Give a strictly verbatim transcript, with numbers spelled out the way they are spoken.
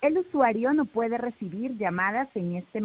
El usuario no puede recibir llamadas en este